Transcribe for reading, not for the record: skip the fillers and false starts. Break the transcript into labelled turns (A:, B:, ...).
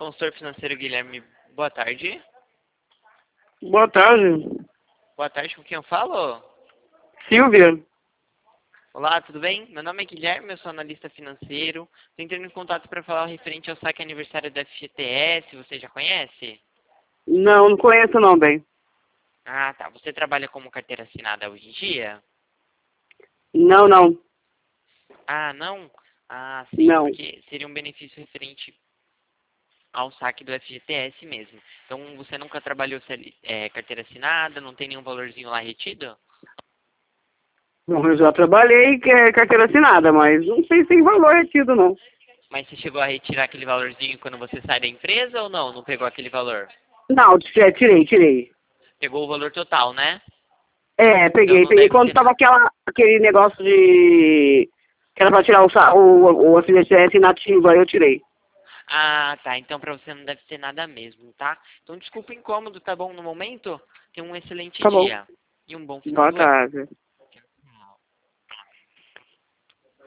A: Consultor financeiro Guilherme, boa tarde.
B: Boa tarde.
A: Boa tarde, com quem eu falo?
B: Silvia.
A: Olá, tudo bem? Meu nome é Guilherme, eu sou analista financeiro. Estou entrando em contato para falar referente ao saque aniversário da FGTS, você já conhece?
B: Não conheço não, bem.
A: Ah, tá. Você trabalha como carteira assinada hoje em dia?
B: Não.
A: Ah, não? Ah, sim,
B: Não.
A: porque seria um benefício referente ao saque do FGTS mesmo. Então, você nunca trabalhou carteira assinada, não tem nenhum valorzinho lá retido?
B: Bom, eu já trabalhei carteira assinada, mas não sei se tem valor retido, não.
A: Mas você chegou a retirar aquele valorzinho quando você sai da empresa ou não? Não pegou aquele valor?
B: Não, tirei.
A: Pegou o valor total, né?
B: É,
A: Então
B: peguei.
A: não
B: Peguei
A: deve
B: quando
A: ser
B: tava
A: nada.
B: aquele negócio de... que era pra tirar o FGTS inativo, aí eu tirei.
A: Ah, tá. Então pra você não deve ser nada mesmo, tá? Então desculpa o incômodo, tá bom? No momento, tenha um excelente
B: Tá bom.
A: dia. E um bom final
B: Boa
A: do ano.
B: tarde.